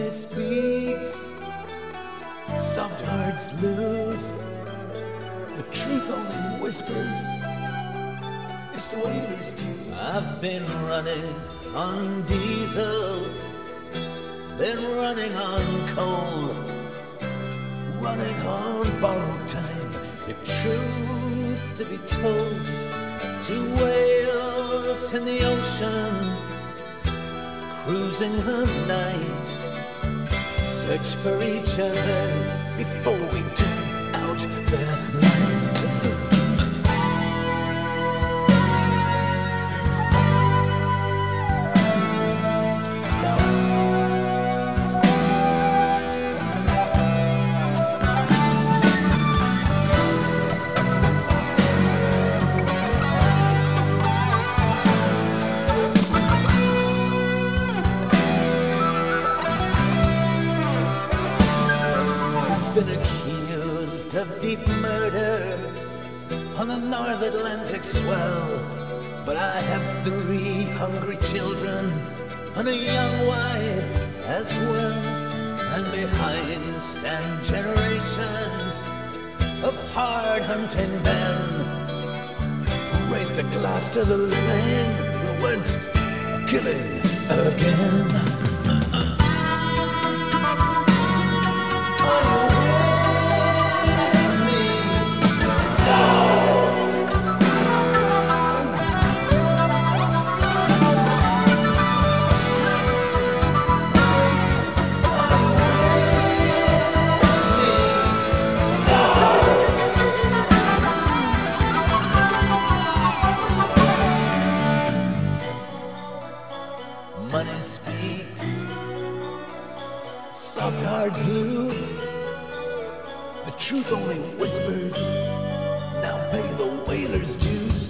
Money speaks, soft hearts lose. The truth only whispers. It's the Wailers dues. I've been running on diesel, been running on coal, running on borrowed time. If truth's to be told, two whales in the ocean, cruising the night, search for each other before we turn out their light. Been accused of deep murder on the North Atlantic swell, but I have 3 hungry children and a young wife as well. And behind stand generations of hard-hunting men who raised a glass to the living who went killing again. Money speaks, soft hearts lose. The truth only whispers. Now pay the Wailers dues.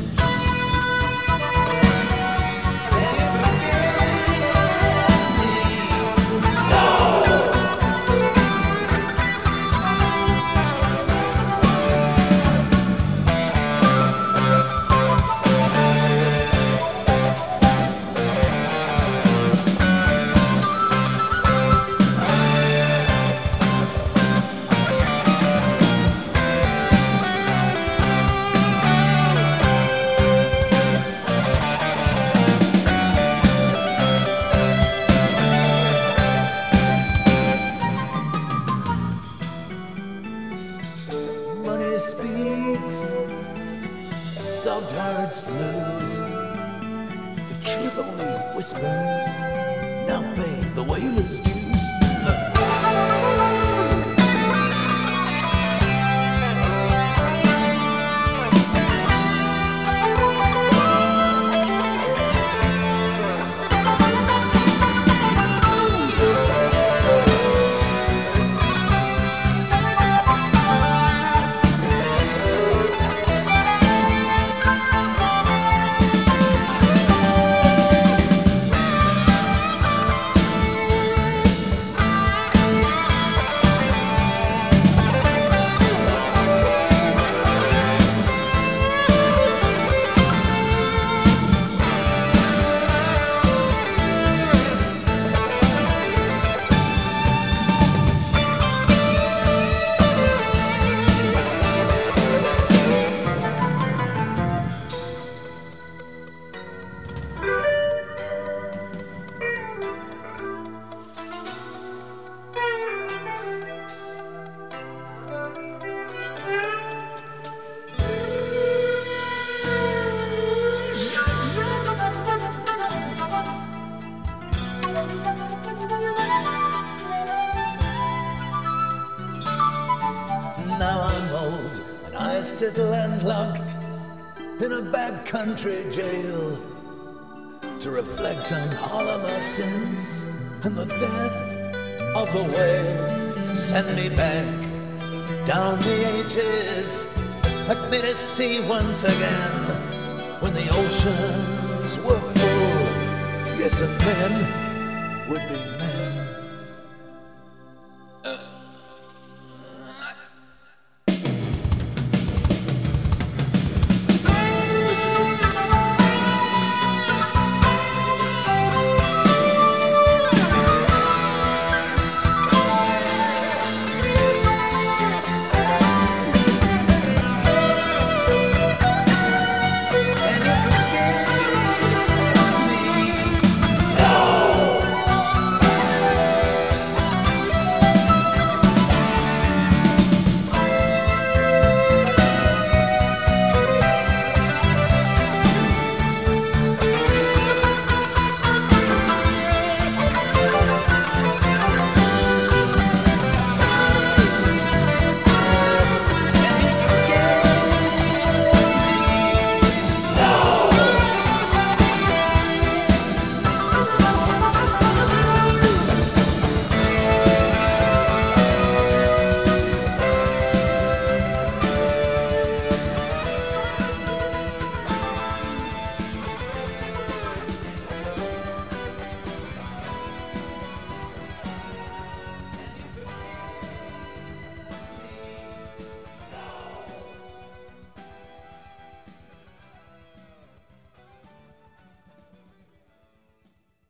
Money speaks, soft hearts lose. The truth only whispers. Now pay the Wailers dues. Now I'm old and I sit landlocked in a backcountry jail to reflect on all of my sins and the death of the whale. Send me back down the ages, let me to see once again when the oceans were full. Yes, and men would be men.